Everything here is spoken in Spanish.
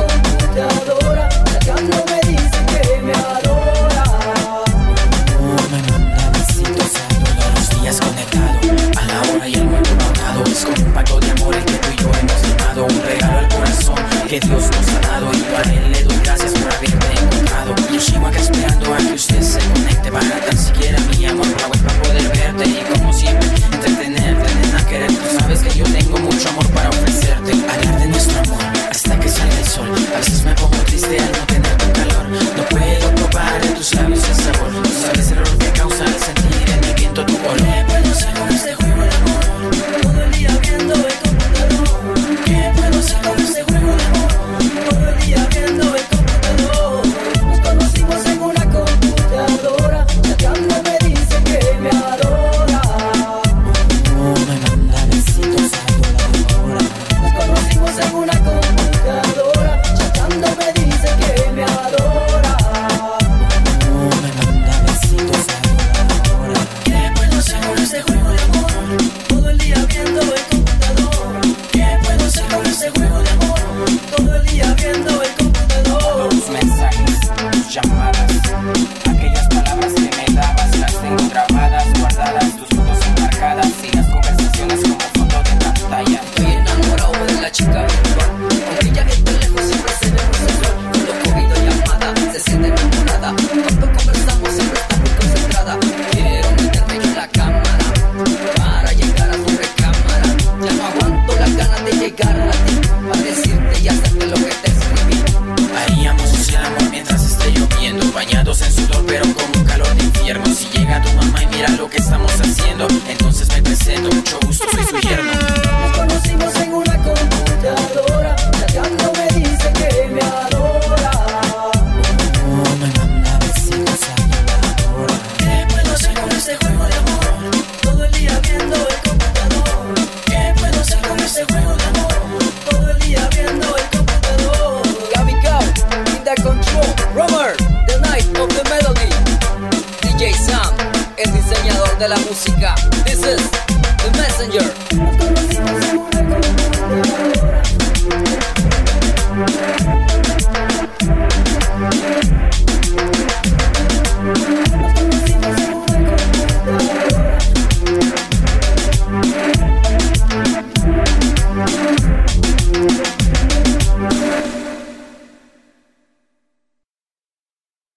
computadora, chateando me dice que me adora. Me manda besitos a todos los días conectado, a la hora y el momento marcado. Es como un pacto de amor el que tú y yo hemos firmado, un regalo al corazón que Dios nos ha dado. Y para él le doy gracias por haberme encontrado. Yo sigo acá esperando a que usted se conecte, baja tan siquiera mi amor por la web para poder verte y como siempre entretenerte, nena, querer. Tú sabes que yo tengo mucho amor para ofrecerte, hablar de nuestro amor hasta que salga el sol. A veces me pongo triste al no tener tu calor, no puedo probar de tus labios el sabor. Tú sabes el olor que causa al sentir en mi viento tu olor. ¿Qué puedo hacer con este juego de amor? Todo el día viendo el computador. ¿Qué puedo hacer con este juego de amor? Todo el día viendo el computador. Nos conocimos en una computadora, chateando me dice que me adora. Me manda besitos a toda hora. Nos conocimos en una computadora, chateando me dice que me adora. Me manda besitos a toda hora. ¿Qué puedo hacer con este juego de amor? Todo el día viendo el computador. ¿Qué puedo hacer con este juego de amor? Todo el día viendo el computador. Tus mensajes, tus llamadas, aquellas palabras que me dabas, las tengo grabadas, guardadas, tus fotos enmarcadas y las conversaciones como fondo de pantalla. Estoy enamorado de la chica virtual, aunque ella esté lejos siempre se ve muy sensual. Cuando con videollamada se siente enamorada, cuando conversamos siempre está muy concentrada. Quiero meterme en la cámara para llegar a tu recámara. Ya no aguanto las ganas de llegar a ti, a decirte y hacerte lo que te escribí. Haríamos el amor mientras esté lloviendo, bañados en sudor pero con un calor de infierno. Si llega tu mamá y mira lo que estamos haciendo, entonces me presento, mucho gusto, soy su yerno. Nos conocimos en una computadora, chateando me dice que me adora. Me manda besitos a toda hora. ¿Qué puedo hacer con este juego de amor? Todo el día viendo el computador. ¿Qué puedo hacer con este juego de amor? Todo el día viendo el computador. Gaby Cow, in the control. Romer, the night of the melody. DJ Sam, el diseñador de la música. This is The Messenger.